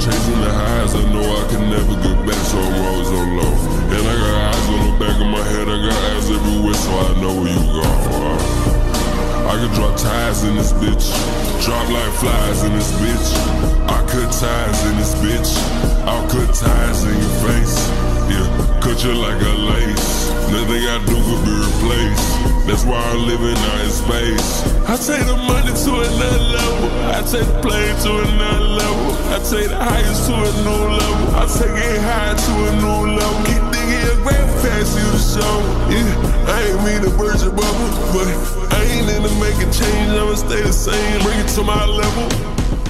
Chasing the highs, I know I can never get back, so I'm always on low. And I got eyes on the back of my head, I got eyes everywhere, so I know where you go. I can drop ties in this bitch, drop like flies in this bitch. I cut ties in this bitch, I'll cut ties in your face. Yeah, cut you like a lace, nothing I do could be replaced. That's why I'm living out in space. I take the money to another level, I take the plane to another level, I take the highest to a new level, I take it high to a new level. Keep thinking your grandparents you the show. Yeah, I ain't mean to burst your bubble, but I ain't into making change, I'ma stay the same, bring it to my level.